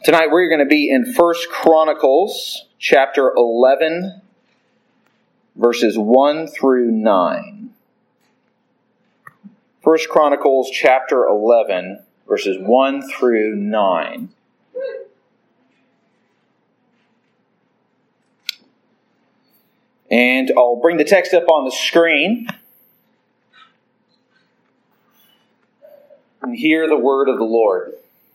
Tonight we're going to be in 1 Chronicles chapter 11, verses 1 through 9. 1 Chronicles chapter 11, verses 1 through 9. And I'll bring the text up on the screen. And hear the word of the Lord.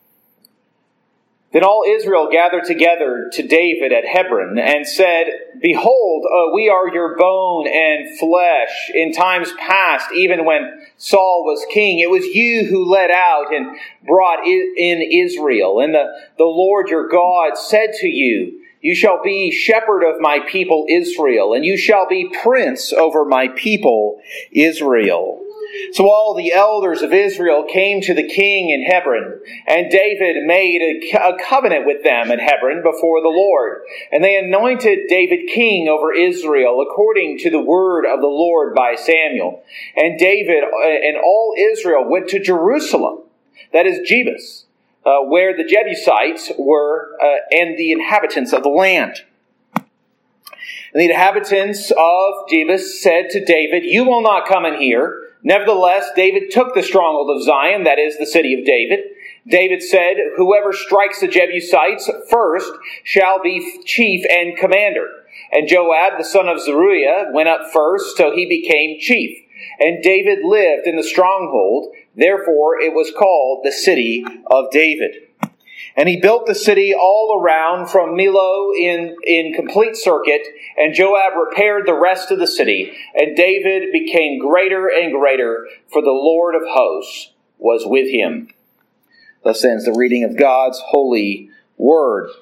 Then all Israel gathered together to David at Hebron and said, Behold, we are your bone and flesh. In times past, even when Saul was king, it was you who led out and brought in Israel. And the Lord your God said to you, You shall be shepherd of my people Israel, and you shall be prince over my people Israel. So all the elders of Israel came to the king in Hebron, and David made a covenant with them at Hebron before the Lord. And they anointed David king over Israel according to the word of the Lord by Samuel. And David and all Israel went to Jerusalem, that is Jebus, where the Jebusites were and the inhabitants of the land. And the inhabitants of Jebus said to David, You will not come in here. Nevertheless, David took the stronghold of Zion, that is, the city of David. David said, Whoever strikes the Jebusites first shall be chief and commander. And Joab, the son of Zeruiah, went up first, so he became chief. And David lived in the stronghold, therefore it was called the city of David. And he built the city all around from Millo in complete circuit, and Joab repaired the rest of the city. And David became greater and greater, for the Lord of hosts was with him. Thus ends the reading of God's holy word.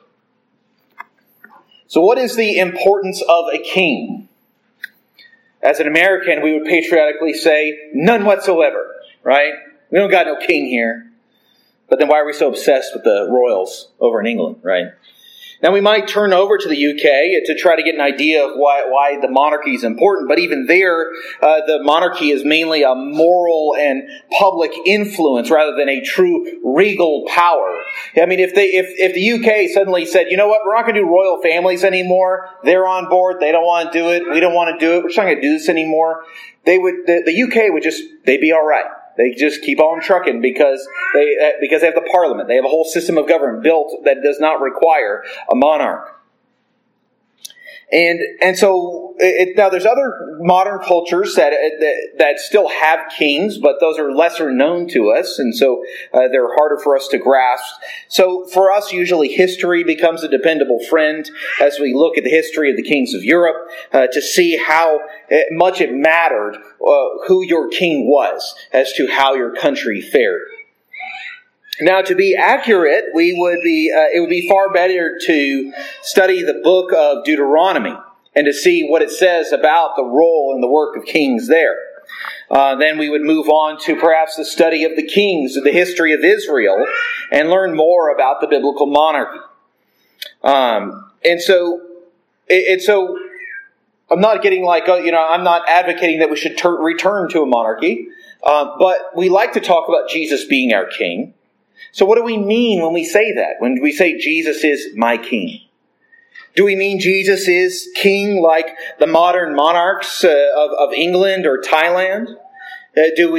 So what is the importance of a king? As an American, we would patriotically say, none whatsoever, right? We don't got no king here. But then why are we so obsessed with the royals over in England, right? Now we might turn over to the UK to try to get an idea of why the monarchy is important, but even there, the monarchy is mainly a moral and public influence rather than a true regal power. I mean, if the UK suddenly said, you know what, we're not going to do royal families anymore, they're on board, they don't want to do it, we don't want to do it, we're just not going to do this anymore, the UK would they'd be all right. They just keep on trucking because they have the parliament. They have a whole system of government built that does not require a monarch. And so now there's other modern cultures that still have kings, but those are lesser known to us, and so they're harder for us to grasp. So for us, usually history becomes a dependable friend as we look at the history of the kings of Europe to see how much it mattered who your king was as to how your country fared. Now, to be accurate, it would be far better to study the book of Deuteronomy and to see what it says about the role and the work of kings there. Then we would move on to perhaps the study of the kings, of the history of Israel, and learn more about the biblical monarchy. And so I'm not getting I'm not advocating that we should return to a monarchy, but we like to talk about Jesus being our king. So what do we mean when we say that? When we say Jesus is my king? Do we mean Jesus is king like the modern monarchs of England or Thailand? Are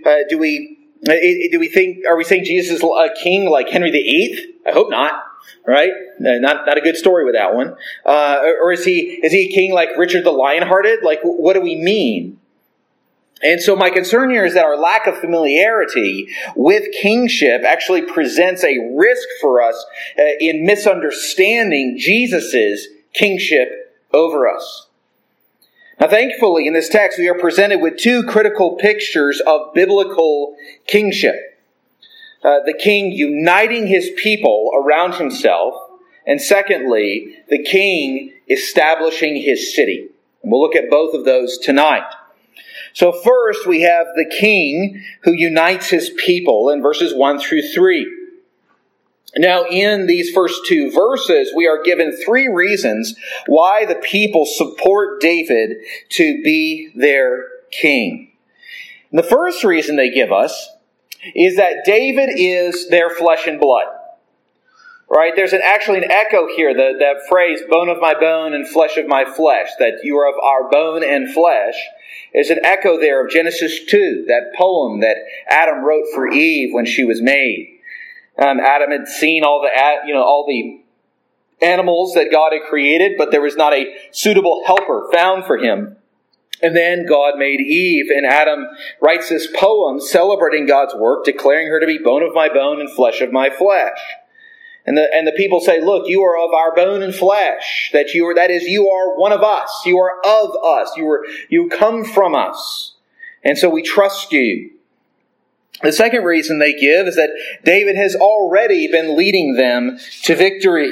we saying Jesus is a king like Henry VIII? I hope not. Right? Not a good story with that one. Or is he a king like Richard the Lionhearted? Like, what do we mean? And so my concern here is that our lack of familiarity with kingship actually presents a risk for us in misunderstanding Jesus' kingship over us. Now, thankfully, in this text, we are presented with two critical pictures of biblical kingship. The king uniting his people around himself, and secondly, the king establishing his city. And we'll look at both of those tonight. So first, we have the king who unites his people in verses 1 through 3. Now, in these first two verses, we are given three reasons why the people support David to be their king. And the first reason they give us is that David is their flesh and blood. Right? There's actually an echo here, that phrase, bone of my bone and flesh of my flesh, that you are of our bone and flesh. There's an echo there of Genesis 2, that poem that Adam wrote for Eve when she was made. Adam had seen all the animals that God had created, but there was not a suitable helper found for him. And then God made Eve, and Adam writes this poem celebrating God's work, declaring her to be bone of my bone and flesh of my flesh. And the people say, look, you are of our bone and flesh. That is, you are one of us. You are of us. You come from us. And so we trust you. The second reason they give is that David has already been leading them to victory.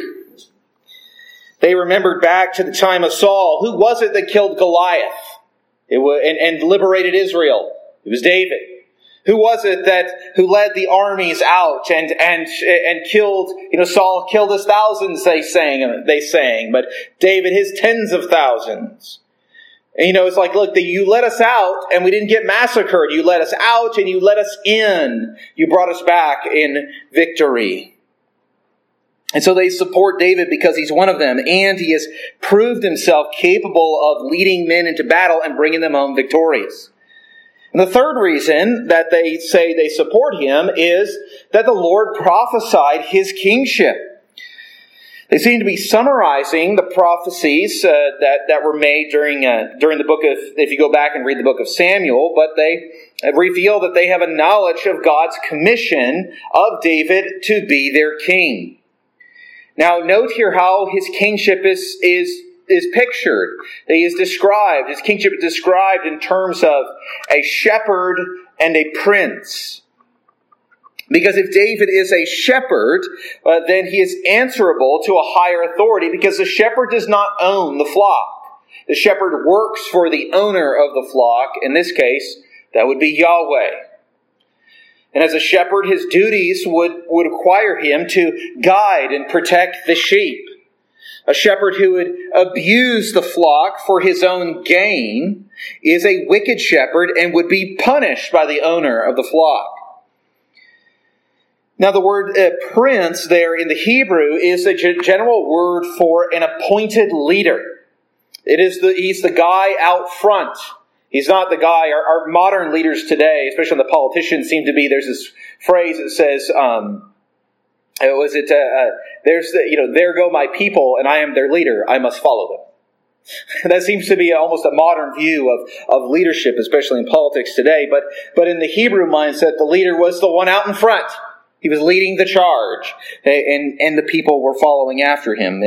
They remembered back to the time of Saul. Who was it that killed Goliath and liberated Israel? It was David. Who was it who led the armies out and killed, Saul killed his thousands, they sang, but David his tens of thousands. And, it's like, look, you let us out and we didn't get massacred. You let us out and you let us in. You brought us back in victory. And so they support David because he's one of them, and he has proved himself capable of leading men into battle and bringing them home victorious. And the third reason that they say they support him is that the Lord prophesied his kingship. They seem to be summarizing the prophecies that were made during the book of, if you go back and read the book of Samuel, but they reveal that they have a knowledge of God's commission of David to be their king. Now, note here how his kingship is pictured. He is described. His kingship is described in terms of a shepherd and a prince. Because if David is a shepherd, then he is answerable to a higher authority, because the shepherd does not own the flock. The shepherd works for the owner of the flock. In this case, that would be Yahweh. And as a shepherd, his duties would require him to guide and protect the sheep. A shepherd who would abuse the flock for his own gain is a wicked shepherd and would be punished by the owner of the flock. Now, the word prince there in the Hebrew is a general word for an appointed leader. He's the guy out front. He's not the guy. Our modern leaders today, especially the politicians, seem to be. There's this phrase that says, there go my people, and I am their leader. I must follow them. That seems to be almost a modern view of leadership, especially in politics today. But in the Hebrew mindset, the leader was the one out in front. He was leading the charge, and the people were following after him.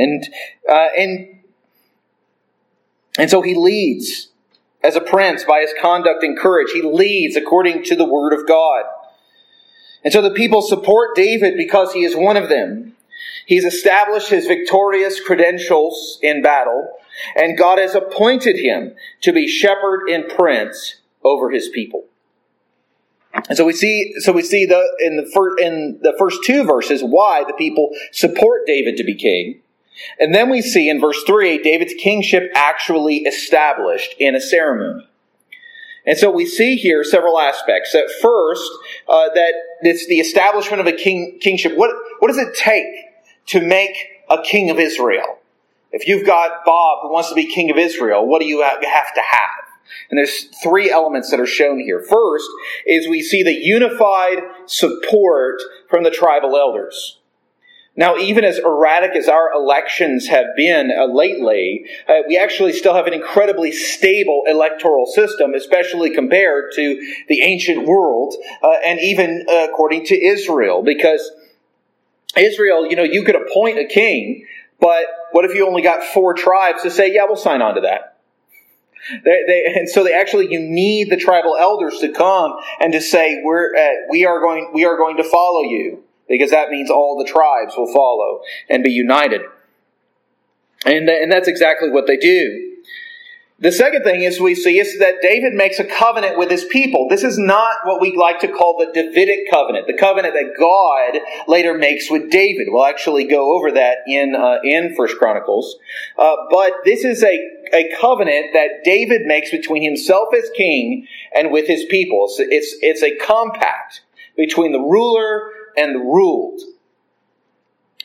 And so he leads as a prince by his conduct and courage. He leads according to the word of God. And so the people support David because he is one of them. He's established his victorious credentials in battle, and God has appointed him to be shepherd and prince over his people. And so we see in the first two verses why the people support David to be king. And then we see in verse 3 David's kingship actually established in a ceremony. And so we see here several aspects. At first, that it's the establishment of a kingship. What does it take to make a king of Israel? If you've got Bob who wants to be king of Israel, what do you have to have? And there's three elements that are shown here. First is we see the unified support from the tribal elders. Now, even as erratic as our elections have been lately, we actually still have an incredibly stable electoral system, especially compared to the ancient world, and even according to Israel. Because Israel, you could appoint a king, but what if you only got 4 tribes to say, yeah, we'll sign on to that? And so you need the tribal elders to come and to say, we are going to follow you. Because that means all the tribes will follow and be united. And that's exactly what they do. The second thing we see is that David makes a covenant with his people. This is not what we like to call the Davidic covenant, the covenant that God later makes with David. We'll actually go over that in 1 Chronicles. But this is a covenant that David makes between himself as king and with his people. It's a compact between the ruler and the ruled.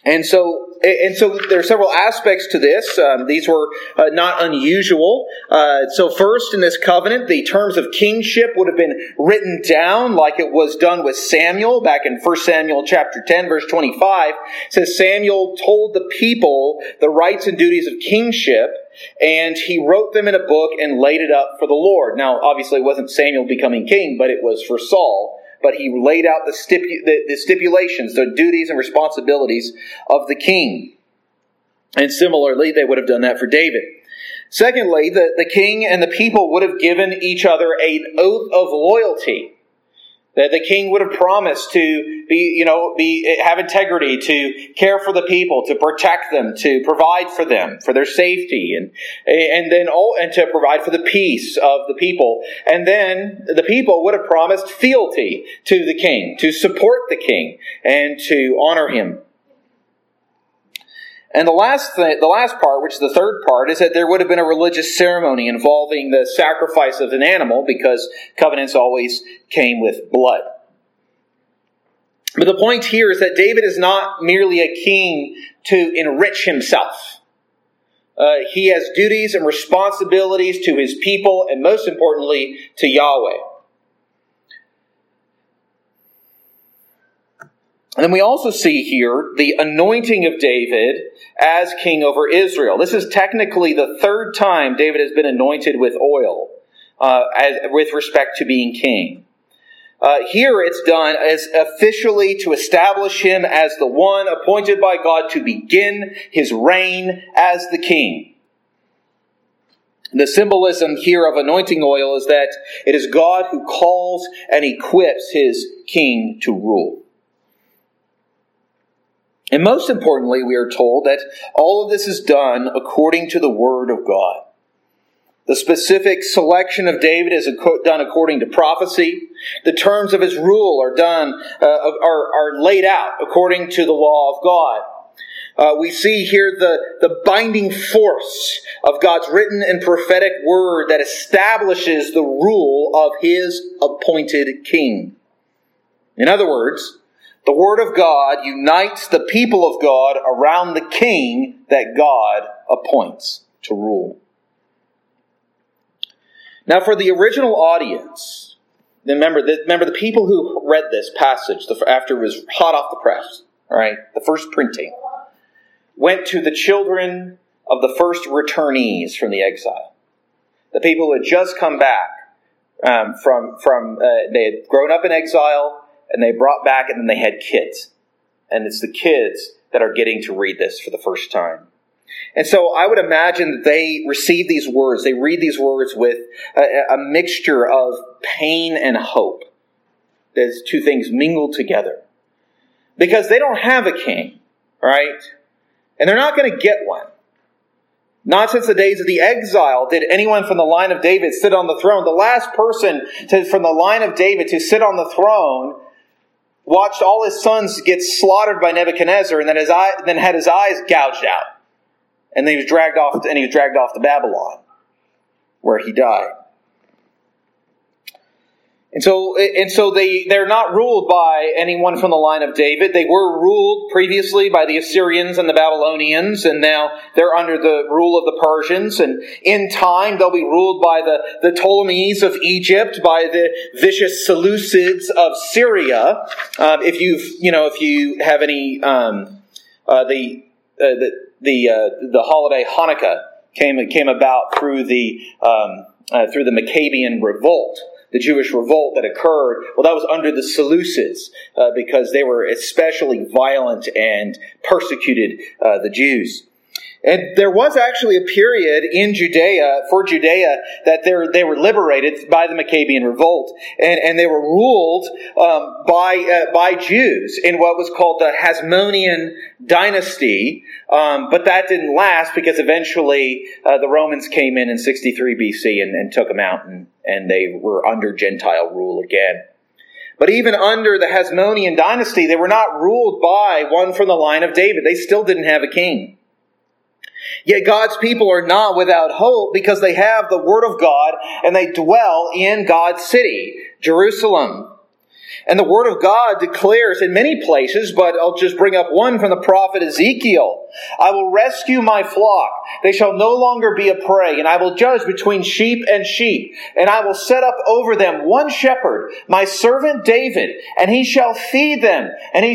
And so there are several aspects to this. These were not unusual. So first, in this covenant, the terms of kingship would have been written down like it was done with Samuel. Back in 1 Samuel chapter 10, verse 25, it says Samuel told the people the rights and duties of kingship, and he wrote them in a book and laid it up for the Lord. Now, obviously, it wasn't Samuel becoming king, but it was for Saul. But he laid out the stipulations, the duties and responsibilities of the king. And similarly, they would have done that for David. Secondly, the king and the people would have given each other an oath of loyalty. That the king would have promised to have integrity, to care for the people, to protect them, to provide for them, for their safety, and to provide for the peace of the people. And then the people would have promised fealty to the king, to support the king, and to honor him. And the last part, which is the third part, is that there would have been a religious ceremony involving the sacrifice of an animal, because covenants always came with blood. But the point here is that David is not merely a king to enrich himself. He has duties and responsibilities to his people, and most importantly, to Yahweh. And then we also see here the anointing of David as king over Israel. This is technically the third time David has been anointed with oil with respect to being king. Here it's done as officially to establish him as the one appointed by God to begin his reign as the king. The symbolism here of anointing oil is that it is God who calls and equips his king to rule. And most importantly, we are told that all of this is done according to the Word of God. The specific selection of David is done according to prophecy. The terms of his rule are laid out according to the law of God. We see here the binding force of God's written and prophetic word that establishes the rule of his appointed king. In other words, the Word of God unites the people of God around the king that God appoints to rule. Now, for the original audience, remember the people who read this passage after it was hot off the press, all right, the first printing, went to the children of the first returnees from the exile. The people who had just come back they had grown up in exile, and they brought back, and then they had kids. And it's the kids that are getting to read this for the first time. And so I would imagine that they receive these words, they read these words with a mixture of pain and hope. Those two things mingled together. Because they don't have a king, right? And they're not going to get one. Not since the days of the exile did anyone from the line of David sit on the throne. The last person from the line of David to sit on the throne watched all his sons get slaughtered by Nebuchadnezzar, and then had his eyes gouged out. And then he was dragged off to Babylon, where he died. And so they're not ruled by anyone from the line of David. They were ruled previously by the Assyrians and the Babylonians, and now they're under the rule of the Persians. And in time, they'll be ruled by the Ptolemies of Egypt, by the vicious Seleucids of Syria. If you have any, the holiday Hanukkah came about through the Maccabean revolt. The Jewish revolt that occurred, well, that was under the Seleucids because they were especially violent and persecuted the Jews. And there was actually a period in Judea, that they were liberated by the Maccabean revolt, and they were ruled by Jews in what was called the Hasmonean dynasty. But that didn't last because eventually the Romans came in 63 BC and took them out, and they were under Gentile rule again. But even under the Hasmonean dynasty, they were not ruled by one from the line of David. They still didn't have a king. Yet God's people are not without hope because they have the Word of God and they dwell in God's city, Jerusalem. And the Word of God declares in many places, but I'll just bring up one from the prophet Ezekiel. I will rescue my flock. They shall no longer be a prey, and I will judge between sheep and sheep. And I will set up over them one shepherd, my servant David, and he shall feed them,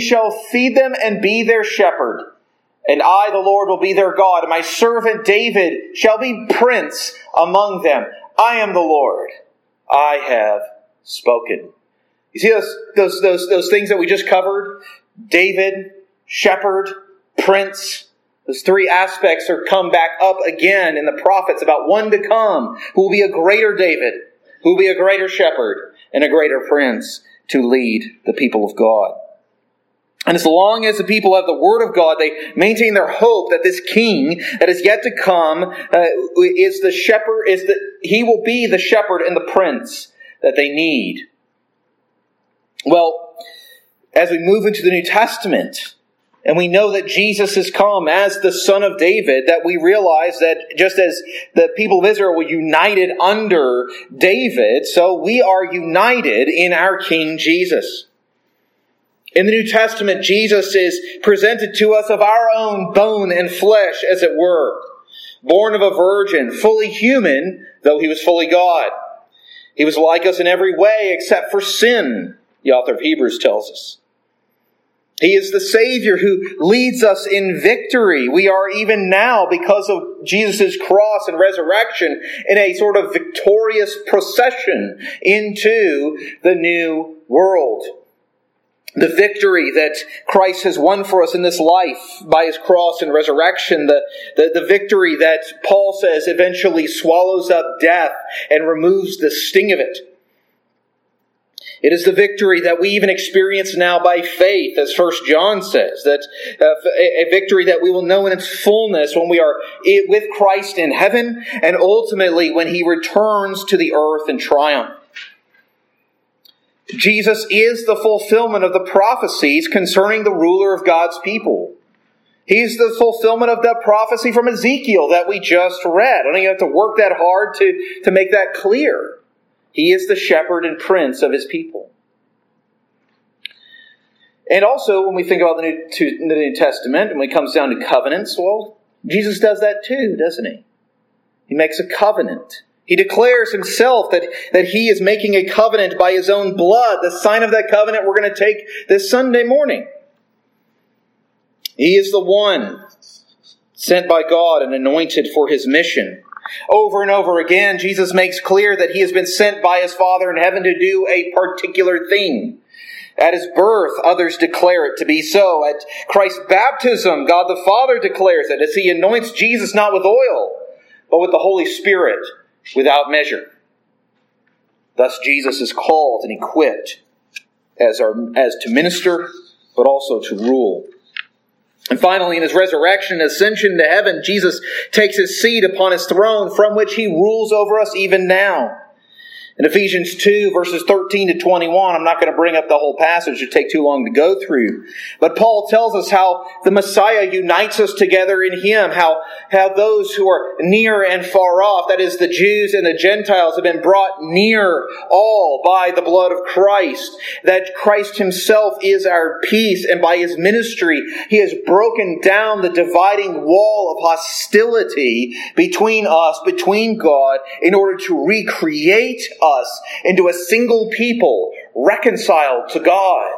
and be their shepherd. And I, the Lord, will be their God, and my servant David shall be prince among them. I am the Lord. I have spoken. You see those things that we just covered? David, shepherd, prince. Those three aspects are come back up again in the prophets about one to come who will be a greater David, who will be a greater shepherd, and a greater prince to lead the people of God. And as long as the people have the Word of God, they maintain their hope that this King that is yet to come is the shepherd. He will be the shepherd and the prince that they need. Well, as we move into the New Testament, and we know that Jesus has come as the Son of David, that we realize that just as the people of Israel were united under David, so we are united in our King Jesus. In the New Testament, Jesus is presented to us of our own bone and flesh, as it were. Born of a virgin, fully human, though he was fully God. He was like us in every way except for sin, the author of Hebrews tells us. He is the Savior who leads us in victory. We are even now, because of Jesus' cross and resurrection, in a sort of victorious procession into the new world. The victory that Christ has won for us in this life by His cross and resurrection, the victory that Paul says eventually swallows up death and removes the sting of it. It is the victory that we even experience now by faith, as 1 John says, that a victory that we will know in its fullness when we are with Christ in heaven and ultimately when He returns to the earth in triumph. Jesus is the fulfillment of the prophecies concerning the ruler of God's people. He's the fulfillment of that prophecy from Ezekiel that we just read. I don't even have to work that hard to make that clear. He is the shepherd and prince of His people. And also, when we think about the New Testament, and when it comes down to covenants, well, Jesus does that too, doesn't He? He makes a covenant. He declares Himself that He is making a covenant by His own blood, the sign of that covenant we're going to take this Sunday morning. He is the one sent by God and anointed for His mission. Over and over again, Jesus makes clear that He has been sent by His Father in heaven to do a particular thing. At His birth, others declare it to be so. At Christ's baptism, God the Father declares it as He anoints Jesus not with oil, but with the Holy Spirit without measure. Thus Jesus is called and equipped as to minister, but also to rule. And finally, in His resurrection and ascension to heaven, Jesus takes His seat upon His throne from which He rules over us even now. In Ephesians 2, verses 13 to 21, I'm not going to bring up the whole passage. It would take too long to go through. But Paul tells us how the Messiah unites us together in Him, how those who are near and far off, that is the Jews and the Gentiles, have been brought near all by the blood of Christ, that Christ Himself is our peace, and by His ministry He has broken down the dividing wall of hostility between us, between God, in order to recreate us into a single people reconciled to God.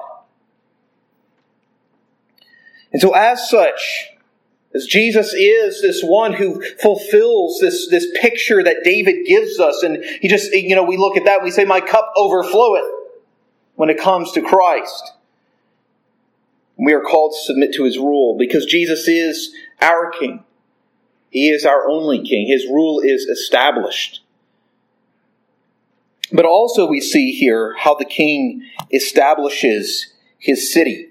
And so as such, as Jesus is this one who fulfills this picture that David gives us, and he just, we look at that and we say, my cup overfloweth when it comes to Christ. We are called to submit to His rule because Jesus is our King. He is our only King. His rule is established. But also we see here how the King establishes His city.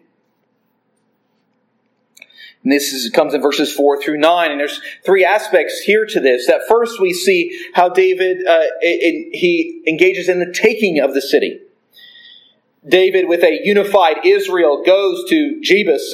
And this comes in verses 4 through 9. And there's three aspects here to this. That first we see how David, he engages in the taking of the city. David, with a unified Israel, goes to Jebus,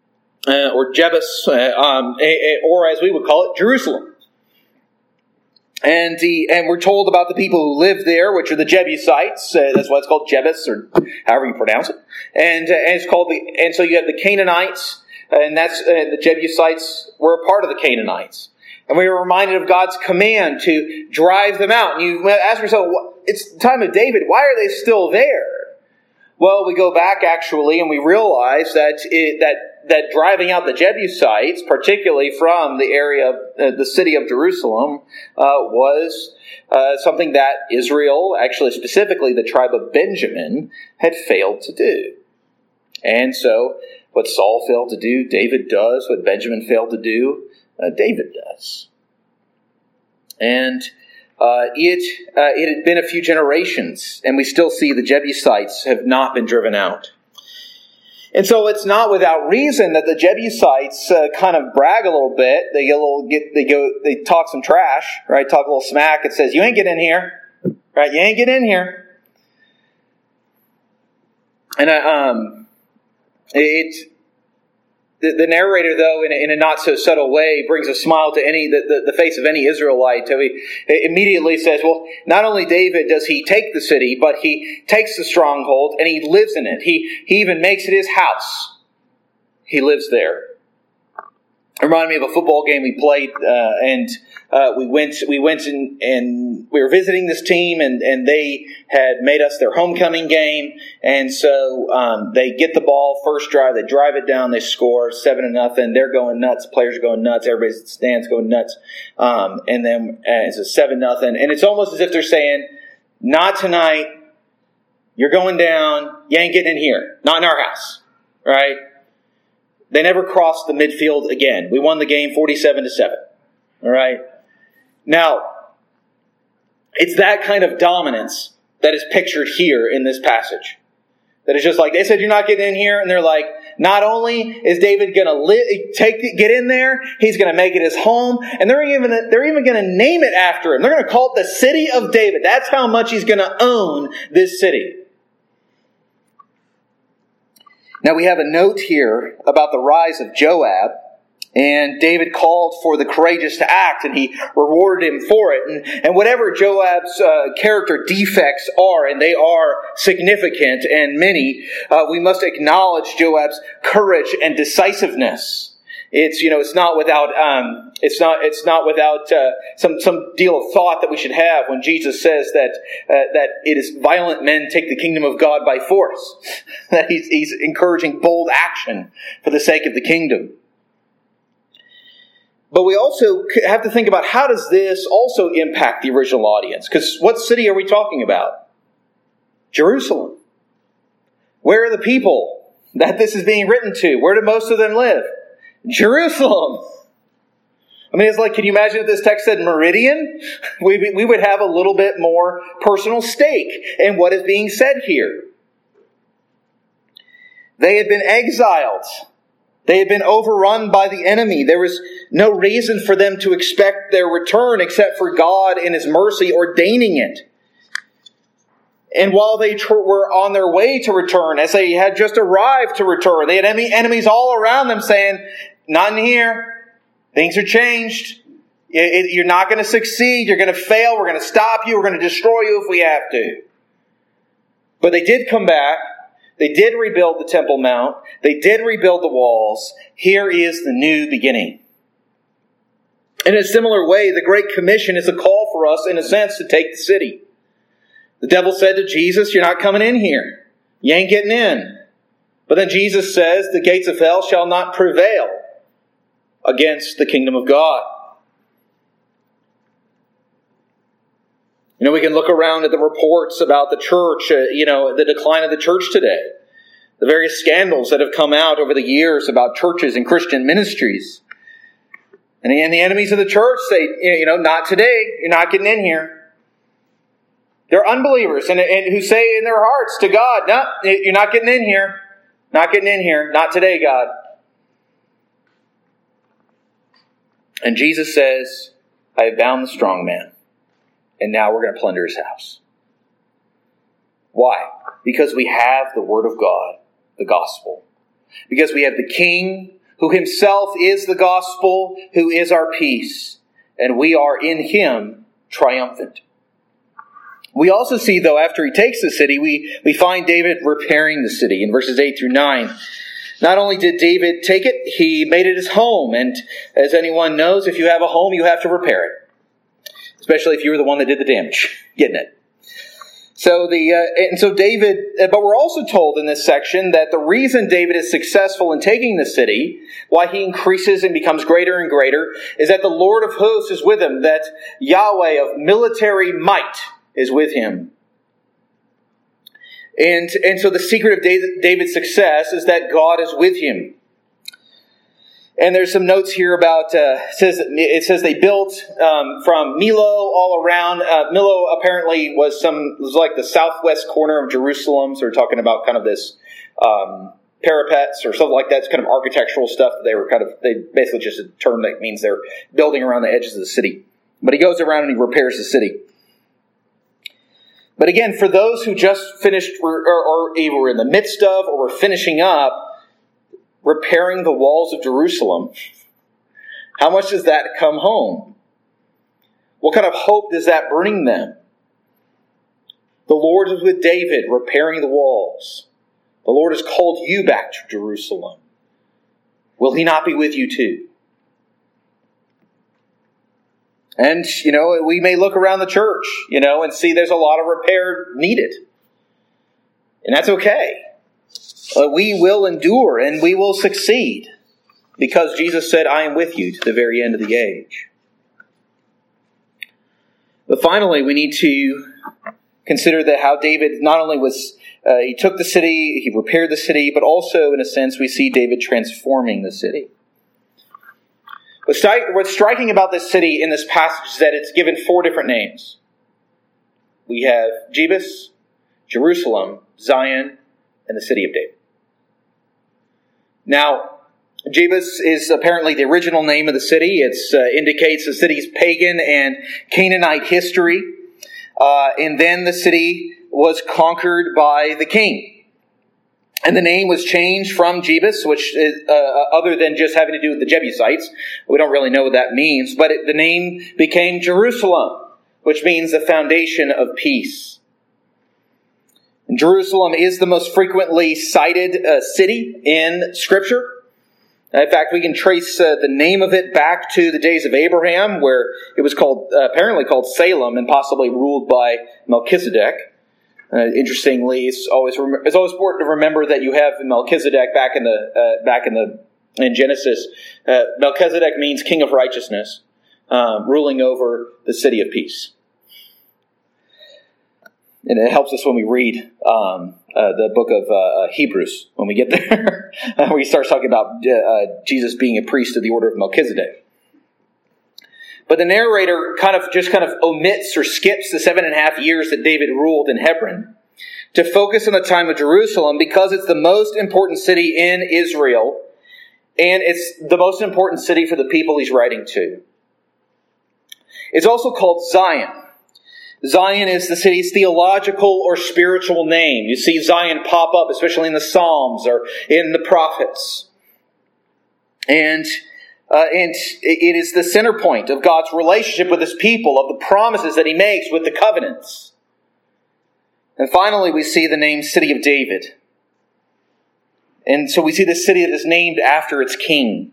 or Jebus, or as we would call it, Jerusalem. And we're told about the people who live there, which are the Jebusites. That's why it's called Jebus, or however you pronounce it. And it's called and so you have the Canaanites, and that's the Jebusites were a part of the Canaanites. And we were reminded of God's command to drive them out. And you ask yourself, it's the time of David. Why are they still there? Well, we go back actually, and we realize that driving out the Jebusites, particularly from the area of the city of Jerusalem, was something that Israel, actually specifically the tribe of Benjamin, had failed to do. And so, what Saul failed to do, David does. What Benjamin failed to do, David does. And it had been a few generations, and we still see the Jebusites have not been driven out. And so it's not without reason that the Jebusites kind of brag a little bit. They talk some trash, right? Talk a little smack. It says, "You ain't getting in here, right? You ain't getting in here." And the narrator, though, in a not so subtle way, brings a smile to the face of any Israelite. So he immediately says, well, not only David does he take the city, but he takes the stronghold and he lives in it. He even makes it his house. He lives there. It reminded me of a football game we played, and we went and we were visiting this team, and they had made us their homecoming game, and so they get the ball first drive, they drive it down, they score 7-0. They're going nuts, players are going nuts, everybody at the stands going nuts, and then it's a 7-0, and it's almost as if they're saying, "Not tonight. You're going down. You ain't getting in here. Not in our house." Right? They never crossed the midfield again. We won the game 47-7. All right? Now, it's that kind of dominance that is pictured here in this passage. That is just like, they said, "You're not getting in here." And they're like, not only is David going to get in there, he's going to make it his home. And they're even going to name it after him. They're going to call it the City of David. That's how much he's going to own this city. Now we have a note here about the rise of Joab, and David called for the courageous to act, and he rewarded him for it. And whatever Joab's character defects are, and they are significant and many, we must acknowledge Joab's courage and decisiveness. It's not without some deal of thought that we should have when Jesus says that it is violent men take the kingdom of God by force. That he's encouraging bold action for the sake of the kingdom. But we also have to think about, how does this also impact the original audience? Because what city are we talking about? Jerusalem. Where are the people that this is being written to? Where do most of them live? Jerusalem. I mean, it's like, can you imagine if this text said Meridian? We would have a little bit more personal stake in what is being said here. They had been exiled. They had been overrun by the enemy. There was no reason for them to expect their return except for God in His mercy ordaining it. And while they were on their way to return, as they had just arrived to return, they had enemies all around them saying, "Not in here. Things are changed. You're not going to succeed. You're going to fail. We're going to stop you. We're going to destroy you if we have to." But they did come back. They did rebuild the Temple Mount. They did rebuild the walls. Here is the new beginning. In a similar way, the Great Commission is a call for us, in a sense, to take the city. The devil said to Jesus, "You're not coming in here. You ain't getting in." But then Jesus says, "The gates of hell shall not prevail against the kingdom of God." We can look around at the reports about the church, the decline of the church today. The various scandals that have come out over the years about churches and Christian ministries. And the enemies of the church say, "Not today. You're not getting in here." They're unbelievers and who say in their hearts to God, "No, you're not getting in here. Not getting in here. Not today, God." And Jesus says, "I have bound the strong man, and now we're going to plunder his house." Why? Because we have the Word of God, the gospel. Because we have the King, who himself is the gospel, who is our peace. And we are in him triumphant. We also see, though, after he takes the city, we find David repairing the city in verses 8 through 9. Not only did David take it, he made it his home. And as anyone knows, if you have a home, you have to repair it. Especially if you were the one that did the damage, getting it. So David, but we're also told in this section that the reason David is successful in taking the city, why he increases and becomes greater and greater, is that the Lord of hosts is with him, that Yahweh of military might is with him. And so the secret of David's success is that God is with him. And there's some notes here about, it says they built from Millo all around. Millo apparently was like the southwest corner of Jerusalem. So we're talking about kind of this parapets or something like that. It's kind of architectural stuff. They basically just a term that means they're building around the edges of the city. But he goes around and he repairs the city. But again, for those who just finished or either were in the midst of or were finishing up repairing the walls of Jerusalem, how much does that come home? What kind of hope does that bring them? The Lord is with David repairing the walls. The Lord has called you back to Jerusalem. Will he not be with you too? And, we may look around the church, and see there's a lot of repair needed. And that's okay. We will endure and we will succeed because Jesus said, I am with you to the very end of the age. But finally, we need to consider that how David not only he took the city, he repaired the city, but also, in a sense, we see David transforming the city. What's striking about this city in this passage is that it's given 4 different names. We have Jebus, Jerusalem, Zion, and the city of David. Now, Jebus is apparently the original name of the city. It indicates the city's pagan and Canaanite history. And then the city was conquered by the king. And the name was changed from Jebus, which is, other than just having to do with the Jebusites. We don't really know what that means. But the name became Jerusalem, which means the foundation of peace. And Jerusalem is the most frequently cited city in Scripture. In fact, we can trace the name of it back to the days of Abraham, where it was apparently called Salem and possibly ruled by Melchizedek. Interestingly, it's always important to remember that you have Melchizedek in Genesis. Melchizedek means king of righteousness, ruling over the city of peace. And it helps us when we read the book of Hebrews, when we get there, where he starts talking about Jesus being a priest of the order of Melchizedek. But the narrator kind of omits or skips the 7.5 years that David ruled in Hebron to focus on the time of Jerusalem because it's the most important city in Israel, and it's the most important city for the people he's writing to. It's also called Zion. Zion is the city's theological or spiritual name. You see Zion pop up, especially in the Psalms or in the prophets. And it is the center point of God's relationship with His people, of the promises that He makes with the covenants. And finally, we see the name City of David. And so we see the city that is named after its king.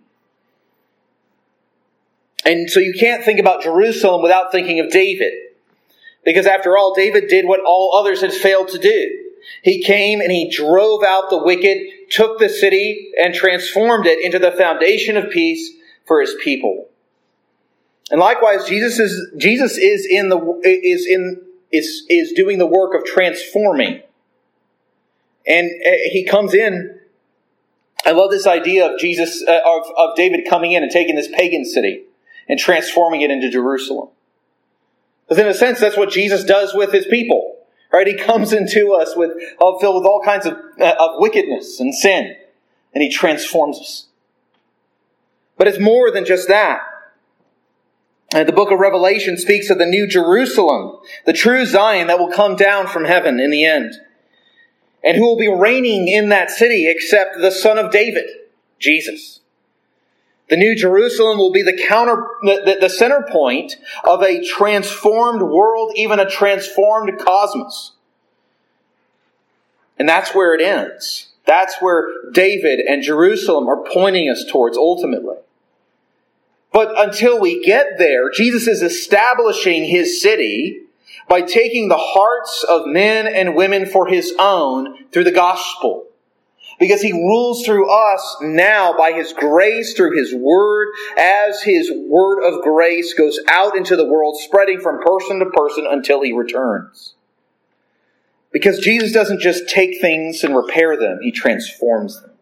And so you can't think about Jerusalem without thinking of David. Because after all, David did what all others had failed to do. He came and he drove out the wicked, took the city, and transformed it into the foundation of peace for His people. And likewise, Jesus is doing the work of transforming. And He comes in. I love this idea of Jesus, of David coming in and taking this pagan city and transforming it into Jerusalem. Because in a sense, that's what Jesus does with His people. Right? He comes into us filled with all kinds of wickedness and sin. And He transforms us. But it's more than just that. The book of Revelation speaks of the new Jerusalem, the true Zion that will come down from heaven in the end. And who will be reigning in that city except the Son of David, Jesus. The New Jerusalem will be the center point of a transformed world, even a transformed cosmos. And that's where it ends. That's where David and Jerusalem are pointing us towards ultimately. But until we get there, Jesus is establishing his city by taking the hearts of men and women for his own through the gospel. Because he rules through us now by his grace, through his word, as his word of grace goes out into the world, spreading from person to person until he returns. Because Jesus doesn't just take things and repair them, he transforms them.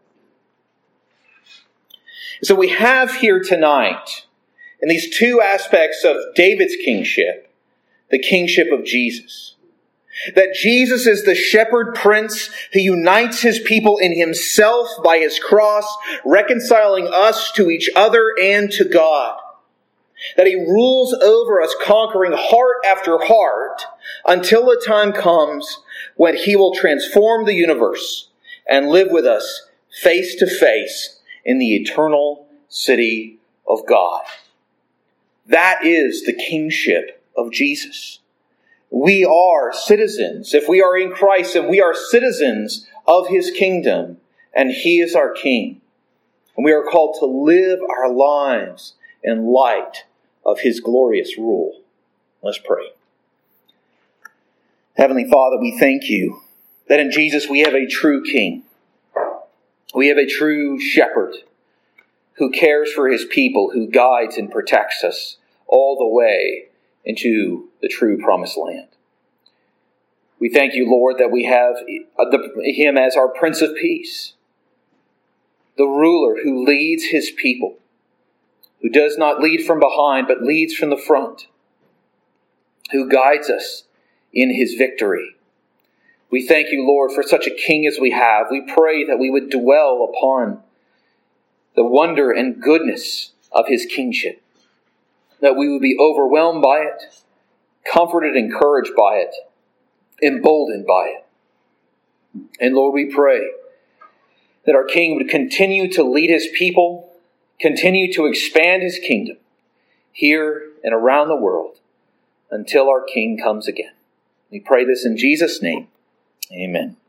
So we have here tonight, in these two aspects of David's kingship, the kingship of Jesus. That Jesus is the shepherd prince who unites his people in himself by his cross, reconciling us to each other and to God. That he rules over us, conquering heart after heart, until the time comes when he will transform the universe and live with us face to face in the eternal city of God. That is the kingship of Jesus. We are citizens, if we are in Christ, and we are citizens of his kingdom, and he is our king. And we are called to live our lives in light of his glorious rule. Let's pray. Heavenly Father, we thank you that in Jesus we have a true king. We have a true shepherd who cares for his people, who guides and protects us all the way into the true promised land. We thank you, Lord, that we have him as our Prince of Peace, the ruler who leads his people, who does not lead from behind, but leads from the front, who guides us in his victory. We thank you, Lord, for such a king as we have. We pray that we would dwell upon the wonder and goodness of his kingship, that we would be overwhelmed by it, comforted, encouraged by it, emboldened by it. And Lord, we pray that our King would continue to lead his people, continue to expand his kingdom here and around the world until our King comes again. We pray this in Jesus' name. Amen.